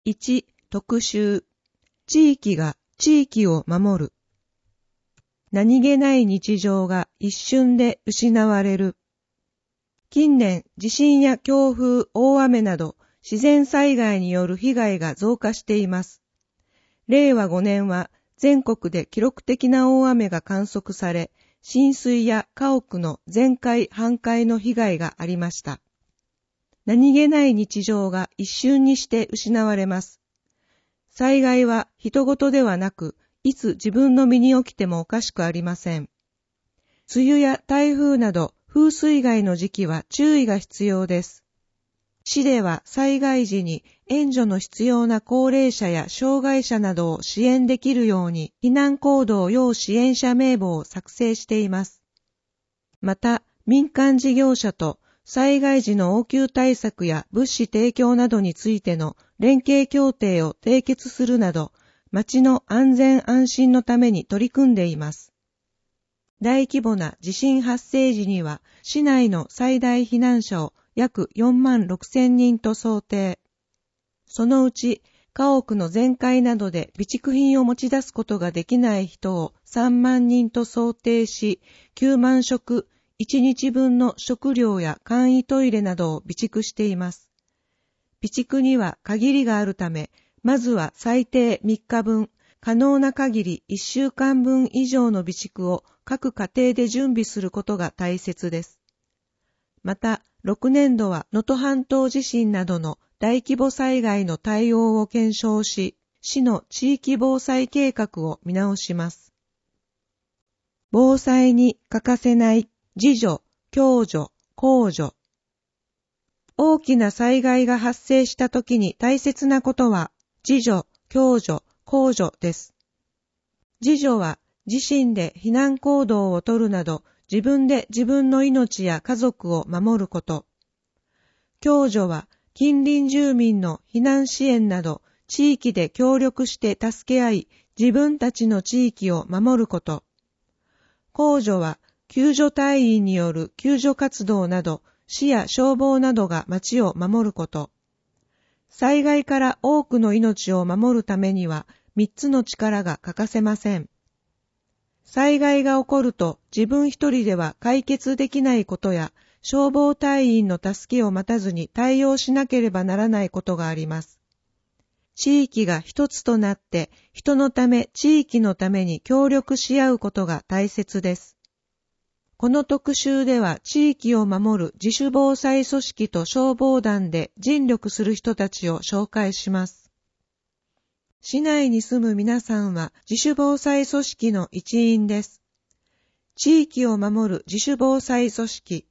1、特集。地域が地域を守る。何気ない日常が一瞬で失われる。近年、地震や強風、大雨など自然災害による被害が増加しています。令和5年は全国で記録的な大雨が観測され、浸水や家屋の全壊・半壊の被害がありました。何気ない日常が一瞬にして失われます。災害は人事ではなく、いつ自分の身に起きてもおかしくありません。梅雨や台風など風水害の時期は注意が必要です。市では災害時に援助の必要な高齢者や障害者などを支援できるように避難行動要支援者名簿を作成しています。また、民間事業者と災害時の応急対策や物資提供などについての連携協定を締結するなど、町の安全安心のために取り組んでいます。大規模な地震発生時には、市内の最大避難者を約4万6千人と想定。そのうち、家屋の全壊などで備蓄品を持ち出すことができない人を3万人と想定し、9万食、1日分の食料や簡易トイレなどを備蓄しています。備蓄には限りがあるため、まずは最低3日分、可能な限り1週間分以上の備蓄を各家庭で準備することが大切です。また、6年度は能登半島地震などの大規模災害の対応を検証し、市の地域防災計画を見直します。防災に欠かせない自助、共助、公助。大きな災害が発生したときに大切なことは、自助、共助、公助です。自助は自身で避難行動をとるなど、自分で自分の命や家族を守ること。共助は近隣住民の避難支援など、地域で協力して助け合い、自分たちの地域を守ること。公助は救助隊員による救助活動など、市や消防などが町を守ること。災害から多くの命を守るためには、3つの力が欠かせません。災害が起こると自分一人では解決できないことや、消防隊員の助けを待たずに対応しなければならないことがあります。地域が一つとなって、人のため、地域のために協力し合うことが大切です。この特集では地域を守る自主防災組織と消防団で尽力する人たちを紹介します。市内に住む皆さんは自主防災組織の一員です。地域を守る自主防災組織。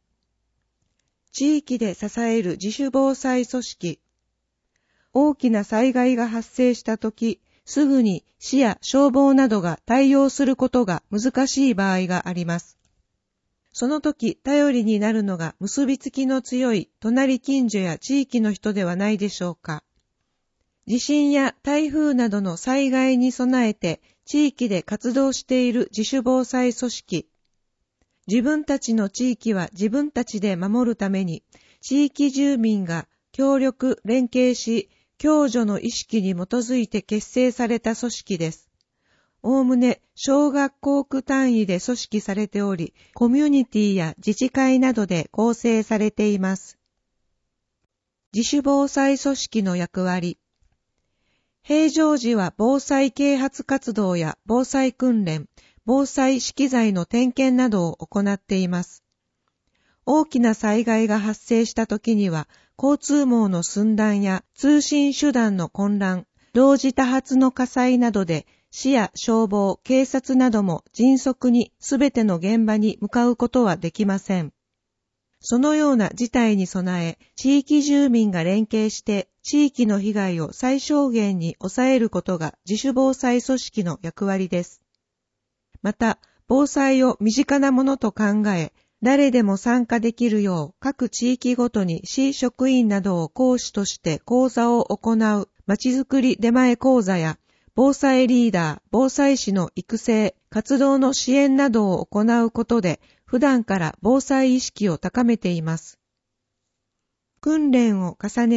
地域で支える自主防災組織。大きな災害が発生したとき、すぐに市や消防などが対応することが難しい場合があります。その時頼りになるのが結びつきの強い隣近所や地域の人ではないでしょうか。地震や台風などの災害に備えて地域で活動している自主防災組織。自分たちの地域は自分たちで守るために地域住民が協力連携し共助の意識に基づいて結成された組織です。おおむね小学校区単位で組織されており、コミュニティや自治会などで構成されています。自主防災組織の役割。平常時は防災啓発活動や防災訓練、防災資機材の点検などを行っています。大きな災害が発生した時には、交通網の寸断や通信手段の混乱、同時多発の火災などで、市や消防、警察なども迅速にすべての現場に向かうことはできません。そのような事態に備え、地域住民が連携して地域の被害を最小限に抑えることが自主防災組織の役割です。また、防災を身近なものと考え、誰でも参加できるよう各地域ごとに市職員などを講師として講座を行うまちづくり出前講座や防災リーダー、防災士の育成、活動の支援などを行うことで、普段から防災意識を高めています。訓練を重ねて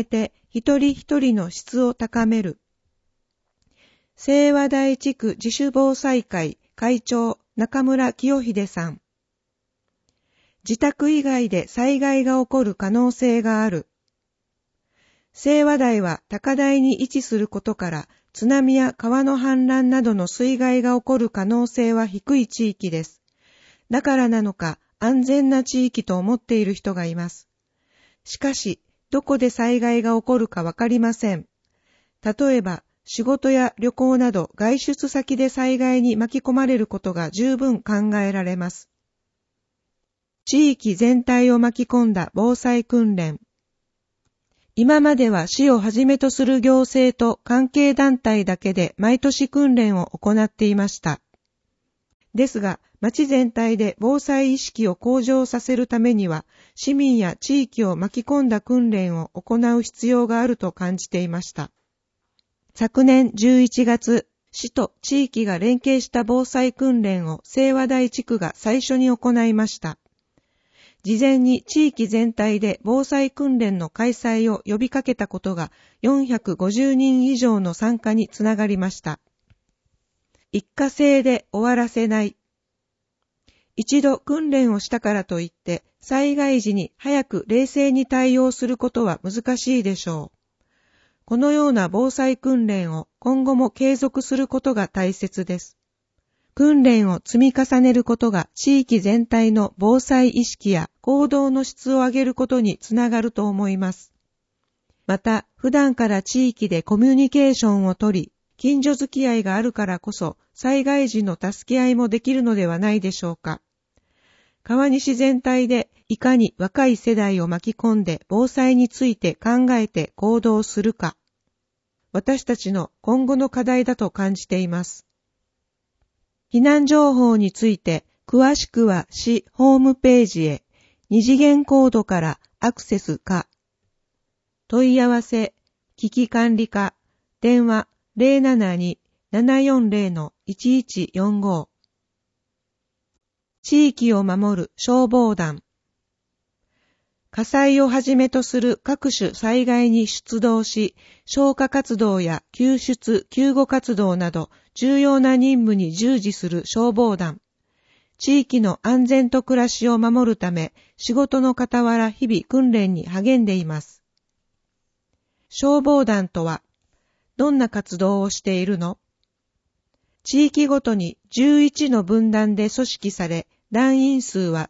一人一人の質を高める。清和台地区自主防災会会長中村清秀さん。自宅以外で災害が起こる可能性がある。清和台は高台に位置することから津波や川の氾濫などの水害が起こる可能性は低い地域です。だからなのか安全な地域と思っている人がいます。しかし、どこで災害が起こるかわかりません。例えば、仕事や旅行など外出先で災害に巻き込まれることが十分考えられます。地域全体を巻き込んだ防災訓練。今までは市をはじめとする行政と関係団体だけで毎年訓練を行っていました。ですが、町全体で防災意識を向上させるためには、市民や地域を巻き込んだ訓練を行う必要があると感じていました。昨年11月、市と地域が連携した防災訓練を清和台地区が最初に行いました。事前に地域全体で防災訓練の開催を呼びかけたことが450人以上の参加につながりました。一過性で終わらせない。一度訓練をしたからといって災害時に早く冷静に対応することは難しいでしょう。このような防災訓練を今後も継続することが大切です。訓練を積み重ねることが地域全体の防災意識や行動の質を上げることにつながると思います。また、普段から地域でコミュニケーションをとり、近所付き合いがあるからこそ災害時の助け合いもできるのではないでしょうか。川西全体でいかに若い世代を巻き込んで防災について考えて行動するか。私たちの今後の課題だと感じています。避難情報について詳しくは市ホームページへ二次元コードからアクセスか。問い合わせ、危機管理課、電話 072-740-1145。地域を守る消防団。火災をはじめとする各種災害に出動し、消火活動や救出・救護活動など重要な任務に従事する消防団。地域の安全と暮らしを守るため、仕事の傍ら日々訓練に励んでいます。消防団とは、どんな活動をしているの？地域ごとに11の分団で組織され、団員数は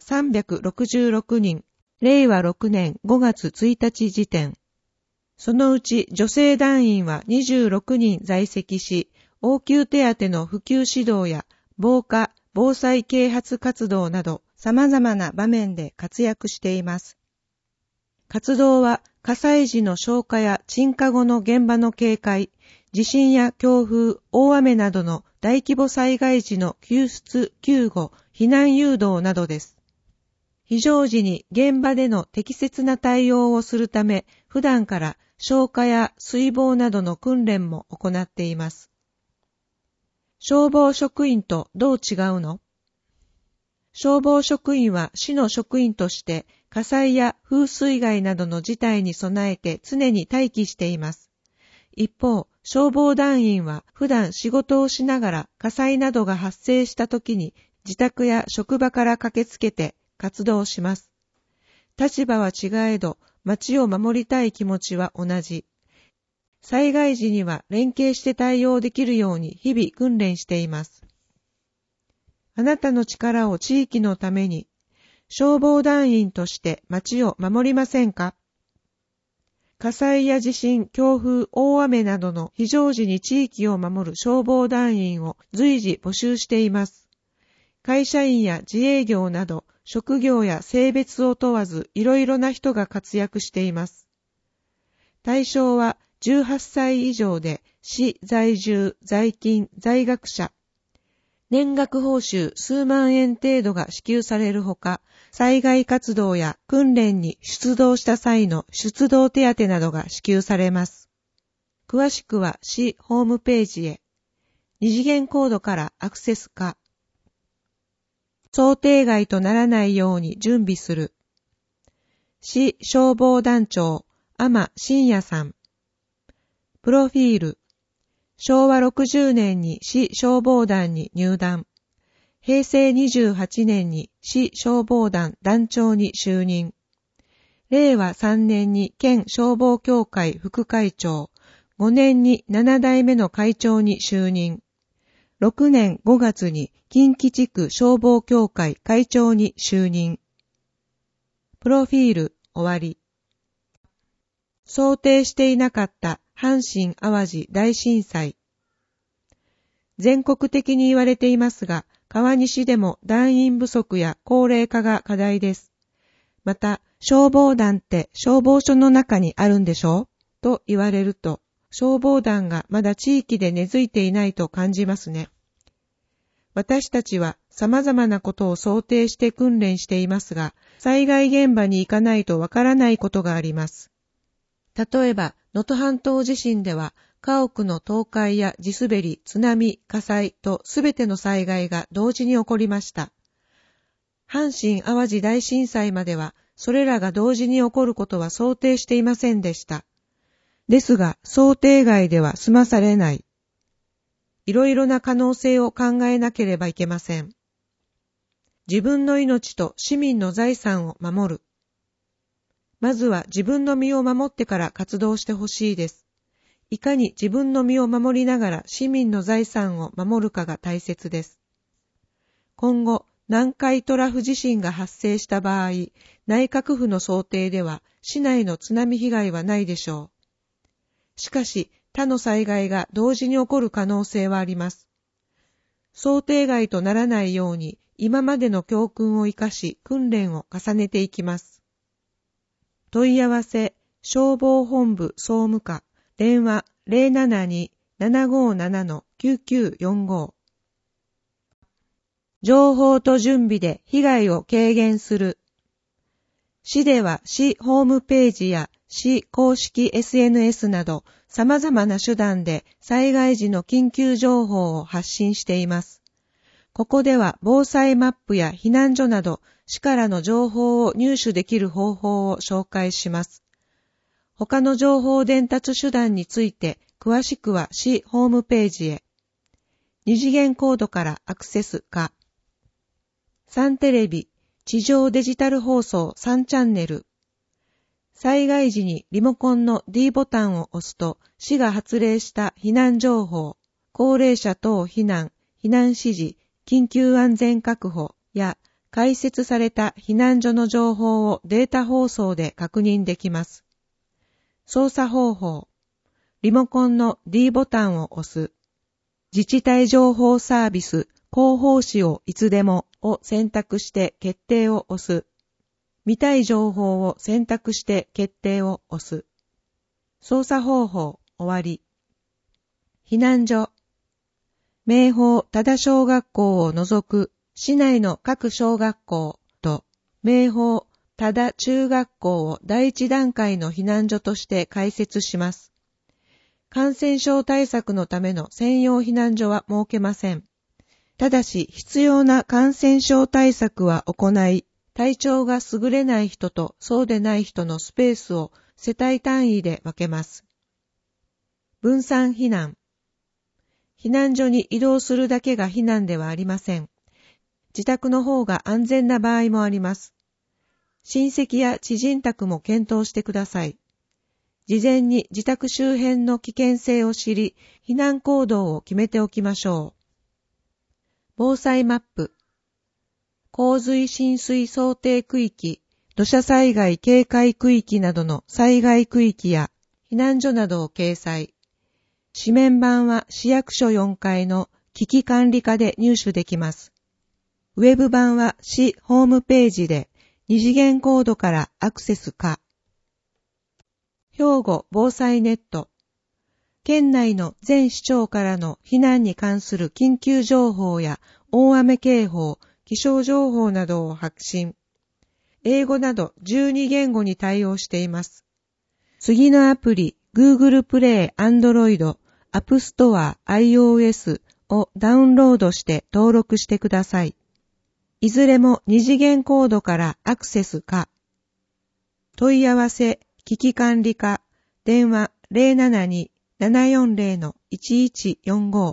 366人。令和6年5月1日時点。そのうち女性団員は26人在籍し、応急手当の普及指導や防火・防災啓発活動など様々な場面で活躍しています。活動は火災時の消火や鎮火後の現場の警戒、地震や強風、大雨などの大規模災害時の救出・救護、避難誘導などです。非常時に現場での適切な対応をするため、普段から消火や水防などの訓練も行っています。消防職員とどう違うの？消防職員は市の職員として火災や風水害などの事態に備えて常に待機しています。一方、消防団員は普段仕事をしながら火災などが発生した時に自宅や職場から駆けつけて活動します。立場は違えど、町を守りたい気持ちは同じ。災害時には連携して対応できるように日々訓練しています。あなたの力を地域のために、消防団員として町を守りませんか？火災や地震、強風、大雨などの非常時に地域を守る消防団員を随時募集しています。会社員や自営業など、職業や性別を問わずいろいろな人が活躍しています。対象は18歳以上で市在住、在勤、在学者。年額報酬数万円程度が支給されるほか、災害活動や訓練に出動した際の出動手当などが支給されます。詳しくは市ホームページへ。二次元コードからアクセスか。想定外とならないように準備する。市消防団長、天真也さん。 プロフィール。昭和60年に市消防団に入団。平成28年に市消防団団長に就任。令和3年に県消防協会副会長。5年に7代目の会長に就任。6年5月に近畿地区消防協会会長に就任。プロフィール終わり。想定していなかった阪神・淡路大震災。全国的に言われていますが、川西でも団員不足や高齢化が課題です。また、消防団って消防署の中にあるんでしょうと言われると、消防団がまだ地域で根付いていないと感じますね。私たちは様々なことを想定して訓練していますが、災害現場に行かないとわからないことがあります。例えば、能登半島地震では、家屋の倒壊や地滑り、津波、火災とすべての災害が同時に起こりました。阪神・淡路大震災までは、それらが同時に起こることは想定していませんでした。ですが、想定外では済まされない。いろいろな可能性を考えなければいけません。自分の命と市民の財産を守る。まずは自分の身を守ってから活動してほしいです。いかに自分の身を守りながら市民の財産を守るかが大切です。今後、南海トラフ地震が発生した場合、内閣府の想定では市内の津波被害はないでしょう。しかし、他の災害が同時に起こる可能性はあります。想定外とならないように、今までの教訓を生かし訓練を重ねていきます。問い合わせ、消防本部総務課。電話 072-757-9945 情報と準備で被害を軽減する。市では市ホームページや市公式 SNS など様々な手段で災害時の緊急情報を発信しています。ここでは防災マップや避難所など市からの情報を入手できる方法を紹介します。他の情報伝達手段について詳しくは市ホームページへ。二次元コードからアクセスか。サンテレビ、地上デジタル放送3チャンネル。災害時にリモコンの D ボタンを押すと市が発令した避難情報、高齢者等避難、避難指示、緊急安全確保や開設された避難所の情報をデータ放送で確認できます。操作方法。リモコンの D ボタンを押す。自治体情報サービス、広報誌をいつでもを選択して決定を押す。見たい情報を選択して決定を押す。操作方法終わり。避難所。明豊多田小学校を除く市内の各小学校と明豊多田中学校を第一段階の避難所として開設します。感染症対策のための専用避難所は設けません。ただし必要な感染症対策は行い、体調が優れない人とそうでない人のスペースを世帯単位で分けます。分散避難。避難所に移動するだけが避難ではありません。自宅の方が安全な場合もあります。親戚や知人宅も検討してください。事前に自宅周辺の危険性を知り、避難行動を決めておきましょう。防災マップ。洪水浸水想定区域、土砂災害警戒区域などの災害区域や避難所などを掲載。紙面版は市役所4階の危機管理課で入手できます。ウェブ版は市ホームページで二次元コードからアクセスか。兵庫防災ネット。県内の全市町からの避難に関する緊急情報や大雨警報、気象情報などを発信。英語など12言語に対応しています。次のアプリ、Google Play、Android、App Store、iOS をダウンロードして登録してください。いずれも二次元コードからアクセスか。問い合わせ、危機管理課、電話 740-1145。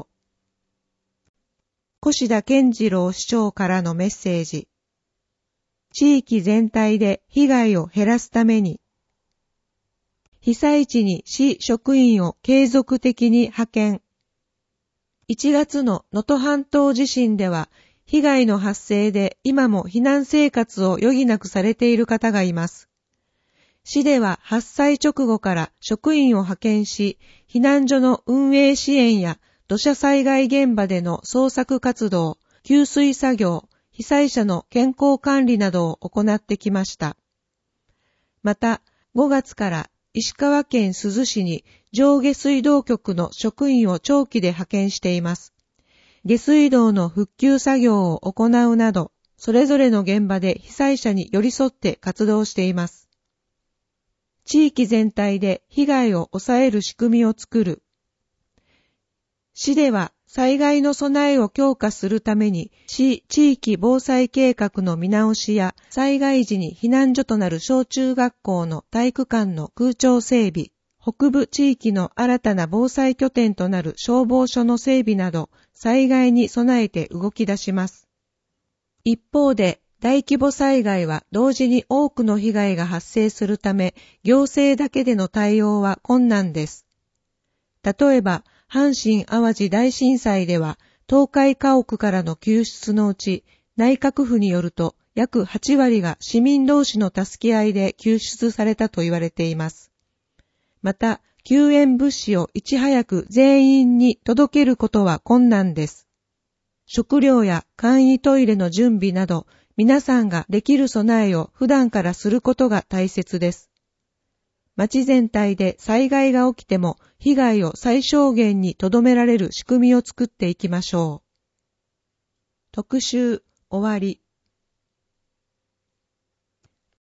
越田健次郎市長からのメッセージ。地域全体で被害を減らすために、被災地に市職員を継続的に派遣。1月の能登半島地震では、被害の発生で今も避難生活を余儀なくされている方がいます。市では発災直後から職員を派遣し、避難所の運営支援や土砂災害現場での捜索活動、給水作業、被災者の健康管理などを行ってきました。また、5月から石川県珠洲市に上下水道局の職員を長期で派遣しています。下水道の復旧作業を行うなど、それぞれの現場で被災者に寄り添って活動しています。地域全体で被害を抑える仕組みを作る。市では災害の備えを強化するために、市地域防災計画の見直しや、災害時に避難所となる小中学校の体育館の空調整備、北部地域の新たな防災拠点となる消防署の整備など、災害に備えて動き出します。一方で、大規模災害は同時に多くの被害が発生するため、行政だけでの対応は困難です。例えば、阪神淡路大震災では、倒壊家屋からの救出のうち、内閣府によると、約8割が市民同士の助け合いで救出されたと言われています。また、救援物資をいち早く全員に届けることは困難です。食料や簡易トイレの準備など、皆さんができる備えを普段からすることが大切です。町全体で災害が起きても被害を最小限に留められる仕組みを作っていきましょう。特集終わり。